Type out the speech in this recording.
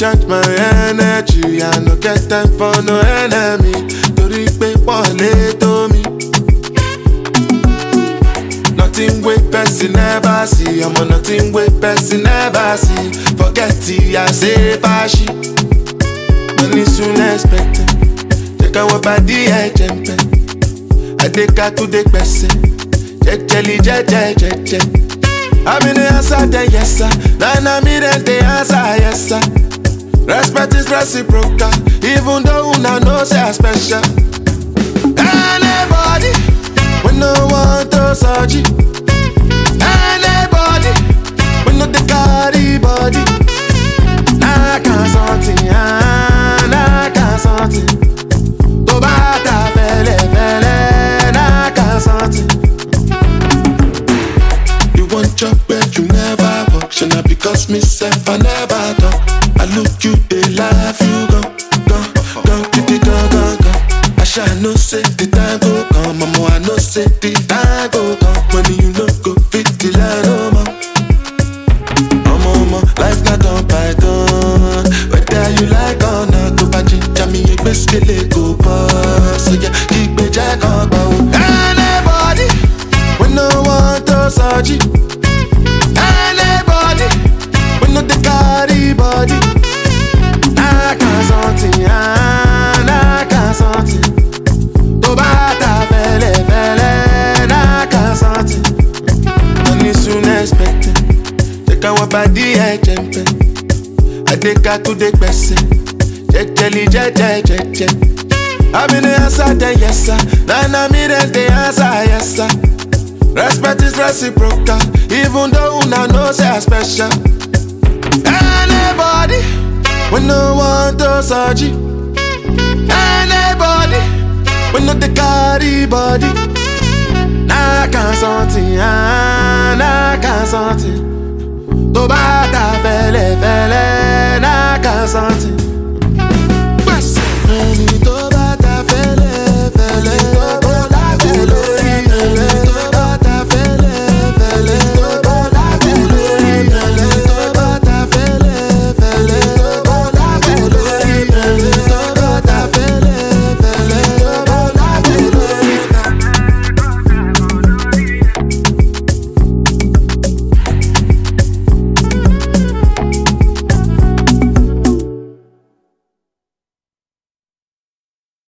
recharge my energy. I no get time for no enemy. Torí pé wọlé tó mi. Nothing wey person never see. I'm on nothing wey person never see. Forget it, I say fashi. Money soon expected. Check out what body I jump. I take her to the person. Jelly, je. I'm in the answer, then yes sir. Then I'm in the answer, yes sir. Respect is reciprocal, even though una know say I special. Anybody, we no want to surgery. Anybody, we no the carry body. I can't something, I can't something. Go back to fele, I can't something. You want job where you never work, should not because myself I never talk. I look you, they laugh, you go. I shall no say the time go come, mama, I no say the time go come. When you no go fit the line, oh mama, life not on python. Whether you like or not, go back to me, you best kill it, go pass. So yeah, keep me jack on bow. Anybody, we no want to surgery. Anybody, we no the carry body. I can't something, I can't something. Go back to fele, I can't something. Money soon expected. Check out what body I jump. I take her to the person. Jelly, je. I'm in the answer, then yes sir. Then I'm in the answer, yes sir. Respect is reciprocal, even though una know say I special. Anybody, we no want to surgery. Anybody, we no the carry body. I can't something, I can't something. Go back to fele, I can't something.